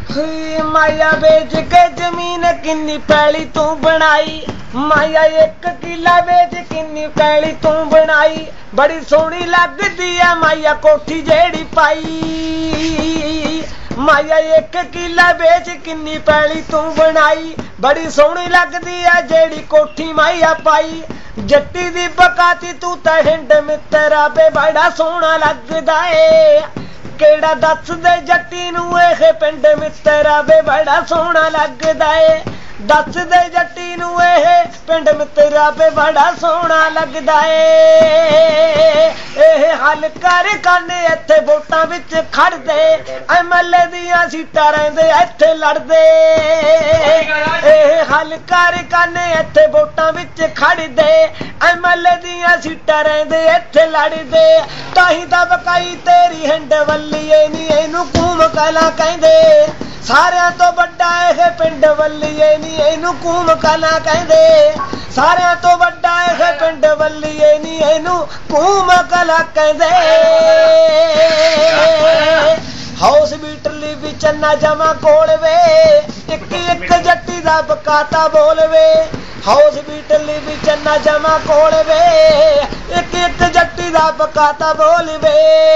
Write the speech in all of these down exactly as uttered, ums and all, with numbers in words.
माया बेच के जमीन किन्नी पैली तू बनाई, माया एक किला बेच किन्नी पैली तू बनाई। बड़ी सोहनी लगदी है माया कोठी जेड़ी पाई, माया एक किला बेच किन्नी पैली तू बनाई। बड़ी सोहनी लगदी है जेड़ी कोठी माया पाई। जट्टी दी बकाती तू तां हिंड मित्तरा बे बड़ा सोहना लगदा ए। केड़ा दस दे जट्टी नू एह पिंड मित्तरा बे बड़ा सोहना लगदा ए। दस दे जट्टी नू एह पिंड मित्तरा बे बड़ा सोहना लगदा ए। एह हल कर काने इत्थे वोटां विच खड़दे, एमएलए दियां सीटां रहिंदे इत्थे लड़दे। एह हल कर काने इत्थे वोटां विच खड़दे, एमएलए दियां सीटां रहिंदे इत्थे लड़दे। ताही तां बकाई तेरी हिंड वल्लीए नी इहनू कूम कला कहंदे। सारियां तो वड्डा एह पिंड वल्लीए नी इहनू कूम कला कहंदे। सारियां तो वड्डा एह पिंड वल्लीए नी इहनू कूम कला कहंदे। हॉस्पिटल विच ना जमा कोल वे, इक इक जट्टी दा बकाता बोल वे। हॉस्पिटल विच ना जमा कोल वे, इक इक जट्टी दा बकाता बोल वे।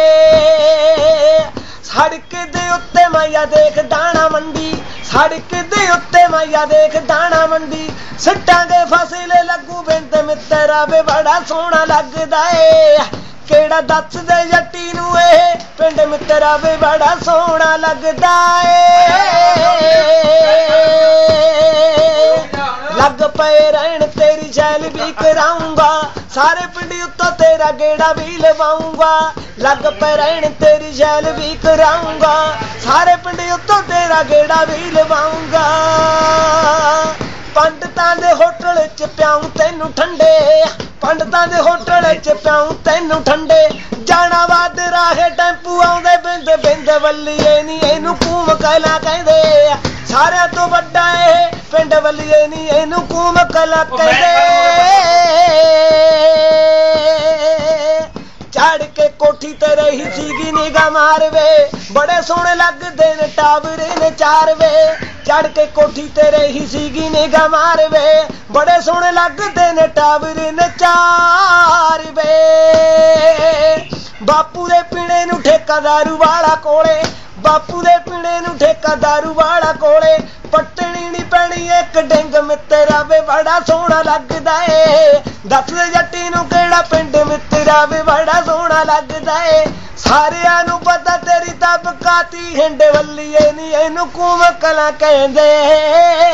सड़क दे उत्ते माया देख दाना मंडी, सड़क दे उत्ते माया देख दाना मंडी। सिट्टांगे फसले लगू बिंद मित्तरा वे बड़ा सोहना लगदा ए। केड़ा दस दे जट्टी नू एह पिंड मित्तरा वे बड़ा सोहना लगदा ए। लग पे रहन तेरी शैल भी कराऊंगा, सारे पिंड उत्तों तेरा गेड़ा भी लवाऊंगा। लग पे रहन तेरी शैल भी कराऊंगा, सारे पिंड उत्तों तेरा गेड़ा भी लवाऊंगा। पंडितां दे होटल च प्याऊं तैनू ठंडे, पंडितां दे होटल च प्याऊं तैनू ठंडे। जाना वाद राहे टैंपू आउंदे बिंद बिंद वल्लीए नी इहनू कूम कला कहंदे। सारियां तो वड्डा ए पिंड वल्लीए नी इहनू कूम कला कहंदे। चढ़ के कोठी ते रही सीगी निगाह मारवे, बड़े सोहने लगदे ने टावरे ने चार वे। चढ़ के कोठी ते रही सीगी निगाह मारवे, बड़े सोहने लगदे ने टावरे ने चार वे। बापू दे पीणे नू ठेका दारू वाला कोले, बापू दे पीणे नू ठेका दारू वाला कोले। पट्टनी नी पैनी एक डिंग मित्तरा वे बड़ा सोहना लगदा ए। दस दे जट्टी नू केड़ा पिंड मित्तरा वे बड़ा सोहना लगदा ए। सारियां नू पता तेरी तां बकाती हिंड वल्लीए नी इहनू कूम कला कहंदे।